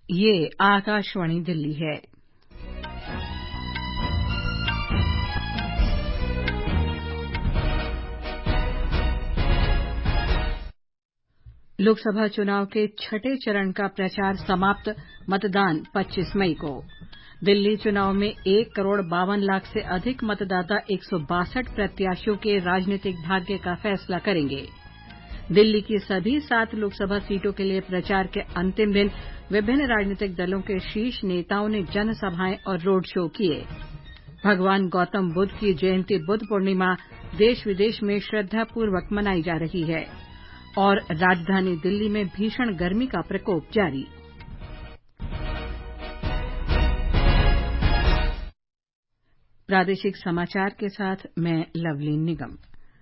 ये आकाशवाणी दिल्ली है। लोकसभा चुनाव के छठे चरण का प्रचार समाप्त, मतदान 25 मई को। दिल्ली चुनाव में 1,52,00,000 से अधिक मतदाता 162 प्रत्याशियों के राजनीतिक भाग्य का फैसला करेंगे। दिल्ली की सभी 7 लोकसभा सीटों के लिए प्रचार के अंतिम दिन विभिन्न राजनीतिक दलों के शीर्ष नेताओं ने जनसभाएं और रोड शो किए। भगवान गौतम बुद्ध की जयंती बुद्ध पूर्णिमा देश विदेश में श्रद्धापूर्वक मनाई जा रही है और राजधानी दिल्ली में भीषण गर्मी का प्रकोप जारी। प्रादेशिक समाचार के साथ मैं लवलीन निगम।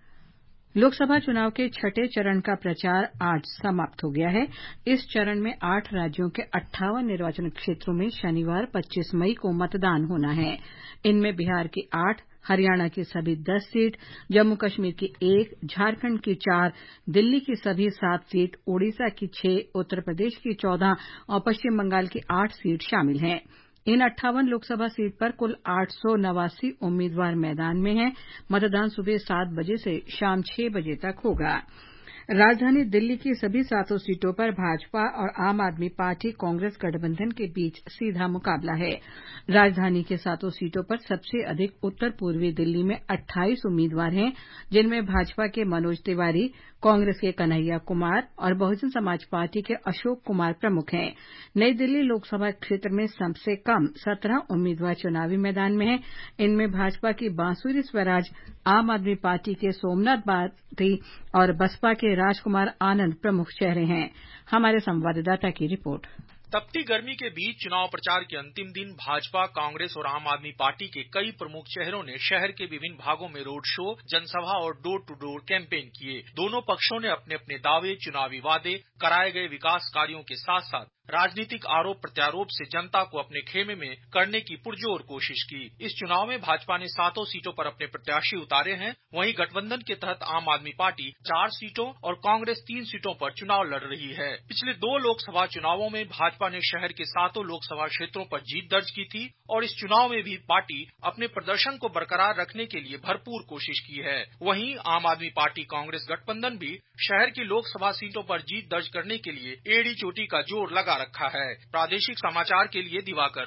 लोकसभा चुनाव के छठे चरण का प्रचार आज समाप्त हो गया है। इस चरण में 8 राज्यों के 58 निर्वाचन क्षेत्रों में शनिवार 25 मई को मतदान होना है। इनमें बिहार की 8, हरियाणा की सभी 10 सीट, जम्मू कश्मीर की 1, झारखंड की 4, दिल्ली की सभी 7 सीट, ओडिशा की 6, उत्तर प्रदेश की 14 और पश्चिम बंगाल की 8 सीट शामिल हैं। इन 58 लोकसभा सीट पर कुल 889 उम्मीदवार मैदान में हैं। मतदान सुबह 7 बजे से शाम 6 बजे तक होगा। राजधानी दिल्ली की सभी 700 सीटों पर भाजपा और आम आदमी पार्टी कांग्रेस गठबंधन के बीच सीधा मुकाबला है। राजधानी के 700 सीटों पर सबसे अधिक उत्तर पूर्वी दिल्ली में 28 उम्मीदवार हैं, जिनमें भाजपा के मनोज तिवारी, कांग्रेस के कन्हैया कुमार और बहुजन समाज पार्टी के अशोक कुमार प्रमुख हैं। नई दिल्ली लोकसभा क्षेत्र में सबसे कम 17 उम्मीदवार चुनावी मैदान में हैं। इनमें भाजपा की बांसुरी स्वराज, आम आदमी पार्टी के सोमनाथ भारती और बसपा के राजकुमार आनंद प्रमुख चेहरे हैं। हमारे संवाददाता की रिपोर्ट। तपती गर्मी के बीच चुनाव प्रचार के अंतिम दिन भाजपा, कांग्रेस और आम आदमी पार्टी के कई प्रमुख चेहरों ने शहर के विभिन्न भागों में रोड शो, जनसभा और डोर टू डोर कैंपेन किए। दोनों पक्षों ने अपने अपने दावे, चुनावी वादे, कराए गए विकास कार्यों के साथ साथ राजनीतिक आरोप प्रत्यारोप से जनता को अपने खेमे में करने की पुरजोर कोशिश की। इस चुनाव में भाजपा ने 7 सीटों पर अपने प्रत्याशी उतारे हैं। वहीं गठबंधन के तहत आम आदमी पार्टी 4 सीटों और कांग्रेस 3 सीटों पर चुनाव लड़ रही है। पिछले 2 लोकसभा चुनावों में भाजपा ने शहर के 7 लोकसभा क्षेत्रों पर जीत दर्ज की थी और इस चुनाव में भी पार्टी अपने प्रदर्शन को बरकरार रखने के लिए भरपूर कोशिश की है। वहीं आम आदमी पार्टी कांग्रेस गठबंधन भी शहर की लोकसभा सीटों पर जीत दर्ज करने के लिए एड़ी चोटी का जोर लगा रखा है। प्रादेशिक समाचार के लिए दिवाकर।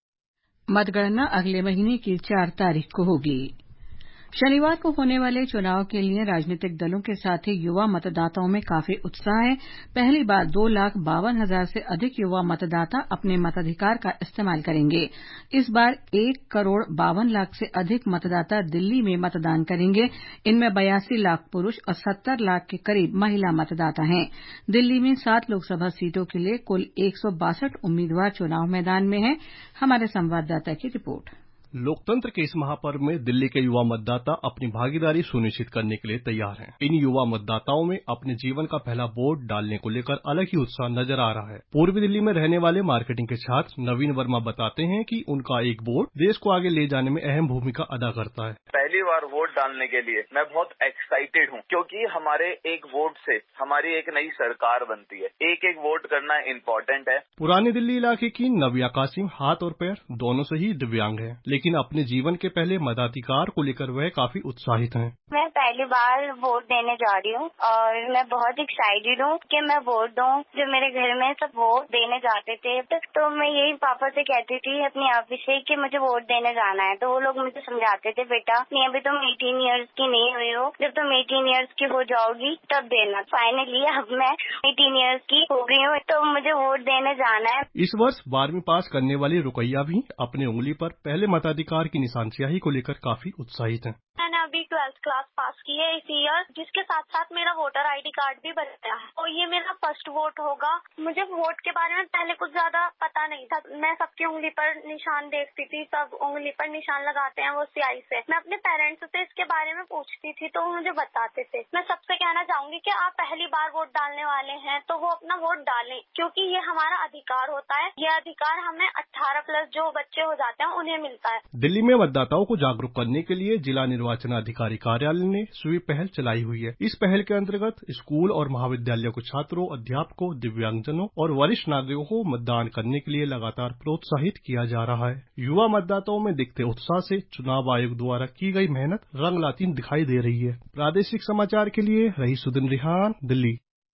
मतगणना अगले महीने की 4 तारीख को होगी। शनिवार को होने वाले चुनाव के लिए राजनीतिक दलों के साथ ही युवा मतदाताओं में काफी उत्साह है। पहली बार 2,52,000 से अधिक युवा मतदाता अपने मताधिकार का इस्तेमाल करेंगे। इस बार 1,52,00,000 से अधिक मतदाता दिल्ली में मतदान करेंगे। इनमें 82 लाख पुरुष और 70 लाख के करीब महिला मतदाता हैं। दिल्ली में 7 लोकसभा सीटों के लिए कुल 162 उम्मीदवार चुनाव मैदान में हैं। हमारे संवाददाता की रिपोर्ट। लोकतंत्र के इस महापर्व में दिल्ली के युवा मतदाता अपनी भागीदारी सुनिश्चित करने के लिए तैयार हैं। इन युवा मतदाताओं में अपने जीवन का पहला वोट डालने को लेकर अलग ही उत्साह नजर आ रहा है। पूर्वी दिल्ली में रहने वाले मार्केटिंग के छात्र नवीन वर्मा बताते हैं कि उनका एक वोट देश को आगे ले जाने में अहम भूमिका अदा करता है। पहली बार वोट डालने के लिए मैं बहुत एक्साइटेड हूँ, क्योंकि हमारे एक वोट से हमारी एक नई सरकार बनती है। एक एक वोट करना इम्पोर्टेंट है। पुरानी दिल्ली इलाके की नव्या कासिम हाथ और पैर दोनों से ही दिव्यांग है, लेकिन अपने जीवन के पहले मताधिकार को लेकर वह काफी उत्साहित हैं। मैं पहली बार वोट देने जा रही हूँ और मैं बहुत एक्साइटेड हूँ कि मैं वोट दूँ। जो मेरे घर में सब वोट देने जाते थे तो मैं यही पापा से कहती थी अपनी आप से कि मुझे वोट देने जाना है। तो वो लोग मुझे समझाते थे, बेटा नहीं अभी तुम 18 इयर्स की नहीं हुई हो, जब तुम 18 इयर्स की हो जाओगी तब देना। फाइनली अब मैं 18 इयर्स की हो गई हूँ तो मुझे वोट देने जाना है। इस वर्ष 12वीं पास करने वाली रुकैया भी अपने उंगली पर पहले मताधिकार की निशान स्याही को लेकर काफी उत्साहित हैं। मैंने अभी 12th क्लास पास की है इस ईयर, जिसके साथ साथ मेरा वोटर आईडी कार्ड भी बन गया है और ये मेरा फर्स्ट वोट होगा। मुझे वोट के बारे में पहले कुछ ज्यादा पता नहीं था। मैं सबकी उंगली पर निशान देखती थी, सब उंगली पर निशान लगाते हैं वो स्याही से। मैं अपने पेरेंट्स से इसके बारे में पूछती थी तो वो मुझे बताते थे। मैं सबसे कहना चाहूंगी कि आप पहली बार वोट डालने वाले हैं तो वो अपना वोट डालें, क्योंकि ये हमारा अधिकार होता है। ये अधिकार हमें 18+ जो बच्चे हो जाते हैं उन्हें मिलता है। दिल्ली में मतदाताओं को जागरूक करने के लिए जिला निर्वाचन अधिकारी जिलाधिकारी कार्यालय ने स्वीप पहल चलाई हुई है। इस पहल के अंतर्गत स्कूल और महाविद्यालयों के छात्रों, अध्यापकों, दिव्यांगजनों और वरिष्ठ नागरिकों को मतदान करने के लिए लगातार प्रोत्साहित किया जा रहा है। युवा मतदाताओं में दिखते उत्साह से चुनाव आयोग द्वारा की गई मेहनत रंग लाती दिखाई दे रही है। प्रादेशिक समाचार के लिए रईसुद्दीन रिहान, दिल्ली।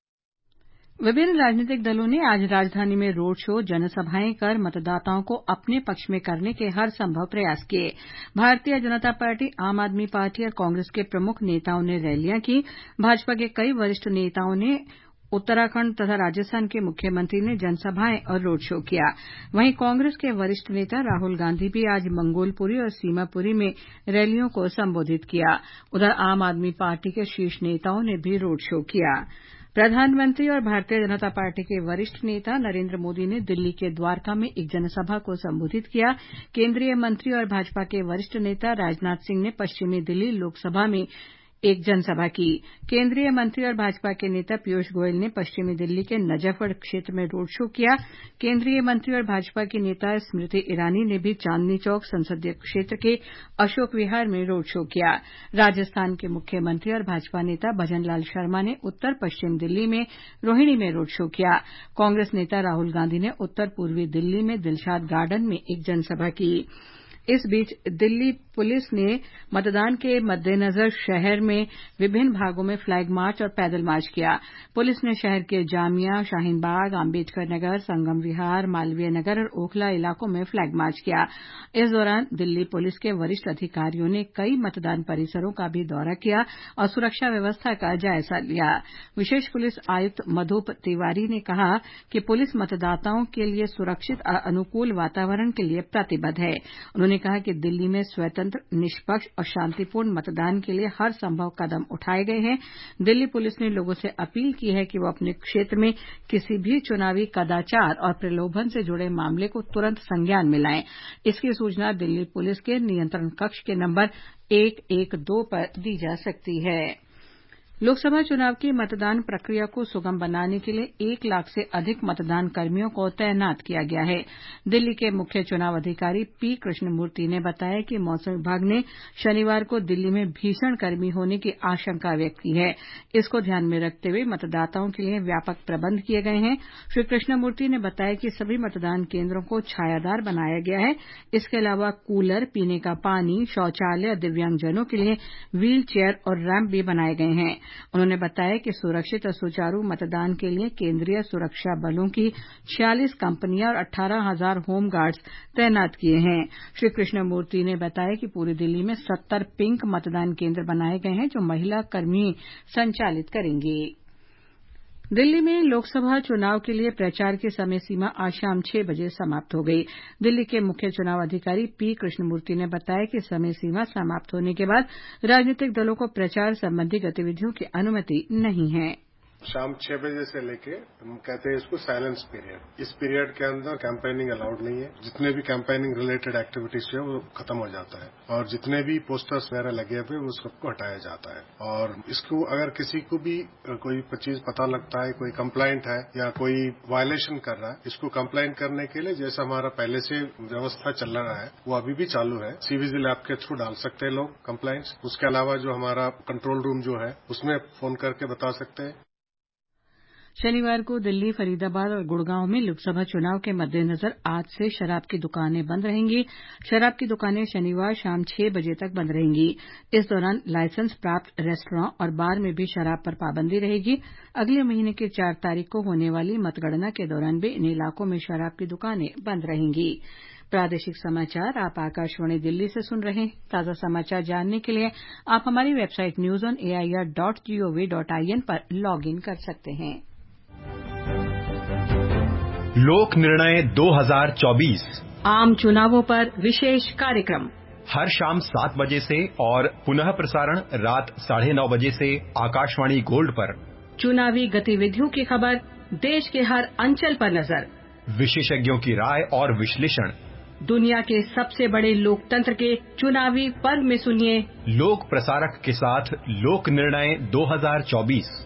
विभिन्न राजनीतिक दलों ने आज राजधानी में रोड शो, जनसभाएं कर मतदाताओं को अपने पक्ष में करने के हर संभव प्रयास किए। भारतीय जनता पार्टी, आम आदमी पार्टी और कांग्रेस के प्रमुख नेताओं ने रैलियां की। भाजपा के कई वरिष्ठ नेताओं ने उत्तराखंड तथा राजस्थान के मुख्यमंत्री ने जनसभाएं और रोड शो किया। वहीं कांग्रेस के वरिष्ठ नेता राहुल गांधी भी आज मंगोलपुरी और सीमापुरी में रैलियों को संबोधित किया। उधर आम आदमी पार्टी के शीर्ष नेताओं ने भी रोड शो किया। प्रधानमंत्री और भारतीय जनता पार्टी के वरिष्ठ नेता नरेंद्र मोदी ने दिल्ली के द्वारका में एक जनसभा को संबोधित किया। केंद्रीय मंत्री और भाजपा के वरिष्ठ नेता राजनाथ सिंह ने पश्चिमी दिल्ली लोकसभा में एक जनसभा की। केंद्रीय मंत्री और भाजपा के नेता पीयूष गोयल ने पश्चिमी दिल्ली के नजफगढ़ क्षेत्र में रोड शो किया। केंद्रीय मंत्री और भाजपा की नेता स्मृति ईरानी ने भी चांदनी चौक संसदीय क्षेत्र के अशोक विहार में रोड शो किया। राजस्थान के मुख्यमंत्री और भाजपा नेता भजनलाल शर्मा ने उत्तर पश्चिम दिल्ली में रोहिणी में रोड शो किया। कांग्रेस नेता राहुल गांधी ने उत्तर पूर्वी दिल्ली में दिलशाद गार्डन में एक जनसभा की। इस बीच दिल्ली पुलिस ने मतदान के मद्देनजर शहर में विभिन्न भागों में फ्लैग मार्च और पैदल मार्च किया। पुलिस ने शहर के जामिया, शाहीन बाग, अम्बेडकर नगर, संगम विहार, मालवीय नगर और ओखला इलाकों में फ्लैग मार्च किया। इस दौरान दिल्ली पुलिस के वरिष्ठ अधिकारियों ने कई मतदान परिसरों का भी दौरा किया और सुरक्षा व्यवस्था का जायजा लिया। विशेष पुलिस आयुक्त मधुप तिवारी ने कहा कि पुलिस मतदाताओं के लिए सुरक्षित और अनुकूल वातावरण के लिए प्रतिबद्ध है। उन्होंने कहा कि दिल्ली में स्वतंत्र, निष्पक्ष और शांतिपूर्ण मतदान के लिए हर संभव कदम उठाए गए हैं। दिल्ली पुलिस ने लोगों से अपील की है कि वो अपने क्षेत्र में किसी भी चुनावी कदाचार और प्रलोभन से जुड़े मामले को तुरंत संज्ञान में लाएं। इसकी सूचना दिल्ली पुलिस के नियंत्रण कक्ष के नंबर 112 पर दी जा सकती है। लोकसभा चुनाव की मतदान प्रक्रिया को सुगम बनाने के लिए 1 लाख से अधिक मतदान कर्मियों को तैनात किया गया है। दिल्ली के मुख्य चुनाव अधिकारी पी कृष्णमूर्ति ने बताया कि मौसम विभाग ने शनिवार को दिल्ली में भीषण गर्मी होने की आशंका व्यक्त की है। इसको ध्यान में रखते हुए मतदाताओं के लिए व्यापक प्रबंध किए गए हैं। श्री कृष्णमूर्ति ने बताया कि सभी मतदान केंद्रों को छायादार बनाया गया है। इसके अलावा कूलर, पीने का पानी, शौचालय और दिव्यांगजनों के लिए व्हील चेयर और रैंप भी बनाए गए हैं। उन्होंने बताया कि सुरक्षित और सुचारू मतदान के लिए केंद्रीय सुरक्षा बलों की 46 कंपनियां और 18,000 होमगार्ड्स तैनात किए हैं। श्री कृष्णमूर्ति ने बताया कि पूरी दिल्ली में 70 पिंक मतदान केंद्र बनाए गए हैं जो महिला कर्मी संचालित करेंगे। दिल्ली में लोकसभा चुनाव के लिए प्रचार की समय सीमा आज शाम 6 बजे समाप्त हो गई। दिल्ली के मुख्य चुनाव अधिकारी पी कृष्णमूर्ति ने बताया कि समय सीमा समाप्त होने के बाद राजनीतिक दलों को प्रचार संबंधी गतिविधियों की अनुमति नहीं है। शाम 6 बजे से लेके हम कहते हैं इसको साइलेंस पीरियड। इस पीरियड के अंदर कैंपेनिंग अलाउड नहीं है। जितने भी कैंपेनिंग रिलेटेड एक्टिविटीज है वो खत्म हो जाता है और जितने भी पोस्टर्स वगैरह लगे हुए वो सबको हटाया जाता है। और इसको अगर किसी को भी कोई चीज पता लगता है, कोई कंप्लेंट है या कोई वायलेशन कर रहा है, इसको कंप्लेंट करने के लिए जैसा हमारा पहले से व्यवस्था चल रहा है वो अभी भी चालू है। सीविजिल ऐप के थ्रू डाल सकते हैं लोग कंप्लेंट्स। उसके अलावा जो हमारा कंट्रोल रूम जो है उसमें फोन करके बता सकते हैं। शनिवार को दिल्ली, फरीदाबाद और गुड़गांव में लोकसभा चुनाव के मद्देनजर आज से शराब की दुकानें बंद रहेंगी। शराब की दुकानें शनिवार शाम 6 बजे तक बंद रहेंगी। इस दौरान लाइसेंस प्राप्त रेस्टोरेंट और बार में भी शराब पर पाबंदी रहेगी। अगले महीने की 4 तारीख को होने वाली मतगणना के दौरान भी इन इलाकों में शराब की दुकानें बंद रहेंगी। प्रादेशिक समाचार आप आकाशवाणी दिल्ली से सुन रहे हैं। ताजा समाचार जानने के लिए आप हमारी वेबसाइट newsonair.gov.in पर लॉग इन कर सकते हैं। लोक निर्णय 2024 आम चुनावों पर विशेष कार्यक्रम हर शाम 7 बजे से और पुनः प्रसारण रात 9:30 बजे से आकाशवाणी गोल्ड पर। चुनावी गतिविधियों की खबर, देश के हर अंचल पर नजर, विशेषज्ञों की राय और विश्लेषण। दुनिया के सबसे बड़े लोकतंत्र के चुनावी पर्व में सुनिए लोक प्रसारक के साथ लोक निर्णय 2024।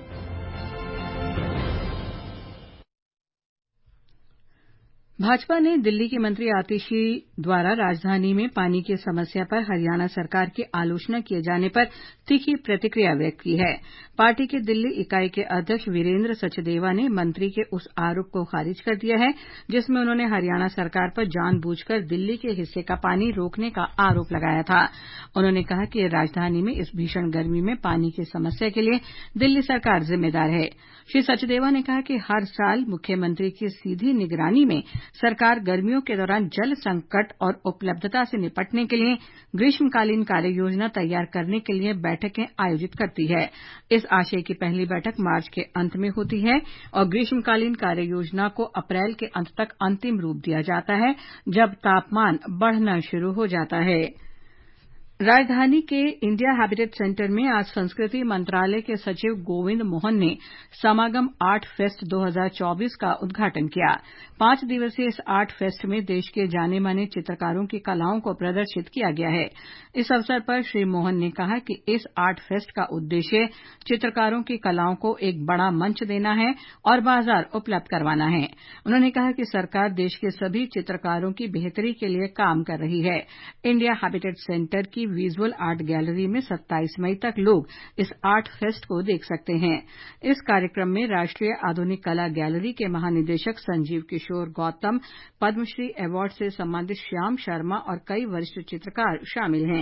भाजपा ने दिल्ली की मंत्री आतिशी द्वारा राजधानी में पानी की समस्या पर हरियाणा सरकार की आलोचना किए जाने पर तीखी प्रतिक्रिया व्यक्त की है। पार्टी की दिल्ली इकाई के अध्यक्ष वीरेंद्र सचदेवा ने मंत्री के उस आरोप को खारिज कर दिया है जिसमें उन्होंने हरियाणा सरकार पर जानबूझकर दिल्ली के हिस्से का पानी रोकने का आरोप लगाया था। उन्होंने कहा कि राजधानी में इस भीषण गर्मी में पानी की समस्या के लिए दिल्ली सरकार जिम्मेदार है। श्री सचदेवा ने कहा कि हर साल मुख्यमंत्री की सीधी निगरानी में सरकार गर्मियों के दौरान जल संकट और उपलब्धता से निपटने के लिए ग्रीष्मकालीन कार्य योजना तैयार करने के लिए बैठकें आयोजित करती है। इस आशय की पहली बैठक मार्च के अंत में होती है और ग्रीष्मकालीन कार्य योजना को अप्रैल के अंत तक अंतिम रूप दिया जाता है जब तापमान बढ़ना शुरू हो जाता है। राजधानी के इंडिया हैबिटेट सेंटर में आज संस्कृति मंत्रालय के सचिव गोविंद मोहन ने समागम आर्ट फेस्ट 2024 का उद्घाटन किया। 5 दिवसीय इस आर्ट फेस्ट में देश के जाने माने चित्रकारों की कलाओं को प्रदर्शित किया गया है। इस अवसर पर श्री मोहन ने कहा कि इस आर्ट फेस्ट का उद्देश्य चित्रकारों की कलाओं को एक बड़ा मंच देना है और बाजार उपलब्ध करवाना है। उन्होंने कहा कि सरकार देश के सभी चित्रकारों की बेहतरी के लिए काम कर रही है। इंडिया हैबिटेट सेंटर की विजुअल आर्ट गैलरी में 27 मई तक लोग इस आर्ट फेस्ट को देख सकते हैं। इस कार्यक्रम में राष्ट्रीय आधुनिक कला गैलरी के महानिदेशक संजीव किशोर गौतम, पद्मश्री अवार्ड से सम्मानित श्याम शर्मा और कई वरिष्ठ चित्रकार शामिल हैं।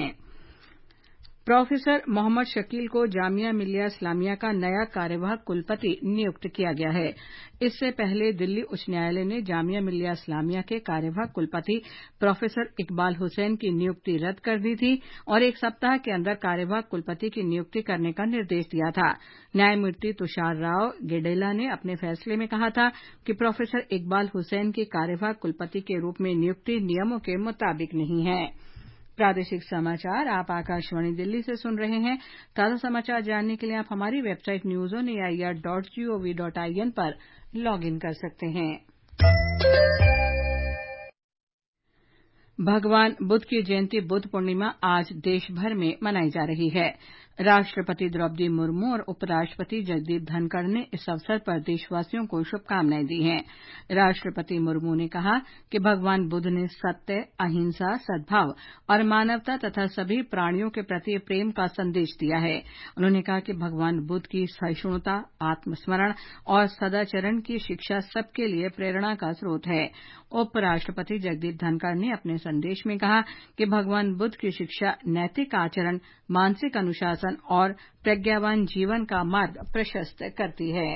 प्रोफेसर मोहम्मद शकील को जामिया मिल्लिया इस्लामिया का नया कार्यवाहक कुलपति नियुक्त किया गया है। इससे पहले दिल्ली उच्च न्यायालय ने जामिया मिल्लिया इस्लामिया के कार्यवाहक कुलपति प्रोफेसर इकबाल हुसैन की नियुक्ति रद्द कर दी थी और 1 सप्ताह के अंदर कार्यवाहक कुलपति की नियुक्ति करने का निर्देश दिया था। न्यायमूर्ति तुषार राव गेडेला ने अपने फैसले में कहा था कि प्रोफेसर इकबाल हुसैन की कार्यवाहक कुलपति के रूप में नियुक्ति नियमों के मुताबिक नहीं है। प्रादेशिक समाचार आप आकाशवाणी दिल्ली से सुन रहे हैं। ताजा समाचार जानने के लिए आप हमारी वेबसाइट newsonair.gov.in पर लॉगिन कर सकते हैं। भगवान बुद्ध की जयंती बुद्ध पूर्णिमा आज देश भर में मनाई जा रही है। राष्ट्रपति द्रौपदी मुर्मू और उपराष्ट्रपति जगदीप धनखड़ ने इस अवसर पर देशवासियों को शुभकामनाएं दी हैं। राष्ट्रपति मुर्मू ने कहा कि भगवान बुद्ध ने सत्य, अहिंसा, सद्भाव और मानवता तथा सभी प्राणियों के प्रति प्रेम का संदेश दिया है। उन्होंने कहा कि भगवान बुद्ध की सहिष्णुता, आत्मस्मरण और सदाचरण की शिक्षा सबके लिए प्रेरणा का स्रोत है। उपराष्ट्रपति जगदीप धनखड़ ने अपने संदेश में कहा कि भगवान बुद्ध की शिक्षा नैतिक आचरण, मानसिक अनुशासन और प्रज्ञावान जीवन का मार्ग प्रशस्त करती है।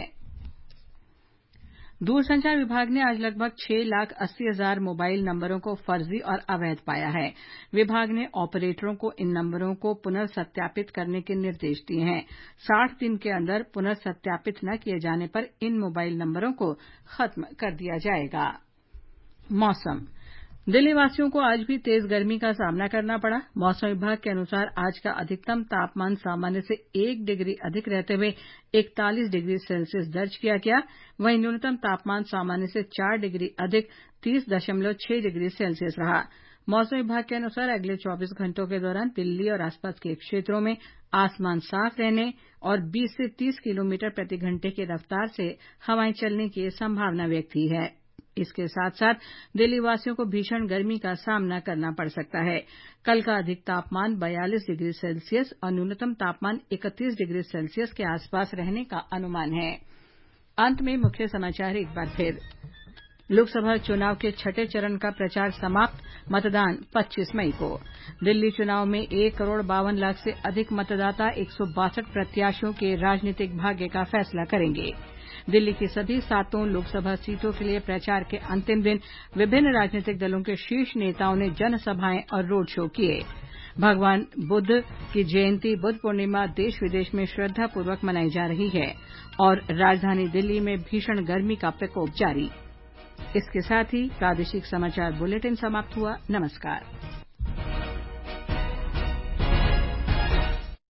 दूरसंचार विभाग ने आज लगभग 6,80,000 मोबाइल नंबरों को फर्जी और अवैध पाया है। विभाग ने ऑपरेटरों को इन नंबरों को पुनर्सत्यापित करने के निर्देश दिए हैं। 60 दिन के अंदर पुनर्सत्यापित न किए जाने पर इन मोबाइल नंबरों को खत्म कर दिया जाएगा। मौसम। दिल्ली वासियों को आज भी तेज गर्मी का सामना करना पड़ा। मौसम विभाग के अनुसार आज का अधिकतम तापमान सामान्य से 1 डिग्री अधिक रहते हुए 41 डिग्री सेल्सियस दर्ज किया गया। वहीं न्यूनतम तापमान सामान्य से 4 डिग्री अधिक 30.6 डिग्री सेल्सियस रहा। मौसम विभाग के अनुसार अगले 24 घंटों के दौरान दिल्ली और आसपास के क्षेत्रों में आसमान साफ रहने और 20 से 30 किलोमीटर प्रति घंटे की रफ्तार से हवाएं चलने की संभावना व्यक्त की है। इसके साथ साथ दिल्ली वासियों को भीषण गर्मी का सामना करना पड़ सकता है। कल का अधिक तापमान 42 डिग्री सेल्सियस और न्यूनतम तापमान 31 डिग्री सेल्सियस के आसपास रहने का अनुमान है। अंत में मुख्य समाचार एक बार फिर। लोकसभा चुनाव के 6ठे चरण का प्रचार समाप्त। मतदान 25 मई को। दिल्ली चुनाव में 1 करोड़ 52 लाख से अधिक मतदाता 162 प्रत्याशियों के राजनीतिक भाग्य का फैसला करेंगे। दिल्ली की सभी 7 लोकसभा सीटों के लिए प्रचार के अंतिम दिन विभिन्न राजनीतिक दलों के शीर्ष नेताओं ने जनसभाएं और रोड शो किए। भगवान बुद्ध की जयंती बुद्ध पूर्णिमा देश विदेश में श्रद्धापूर्वक मनाई जा रही है और राजधानी दिल्ली में भीषण गर्मी का प्रकोप जारी। इसके साथ ही प्रादेशिक समाचार बुलेटिन समाप्त हुआ। नमस्कार।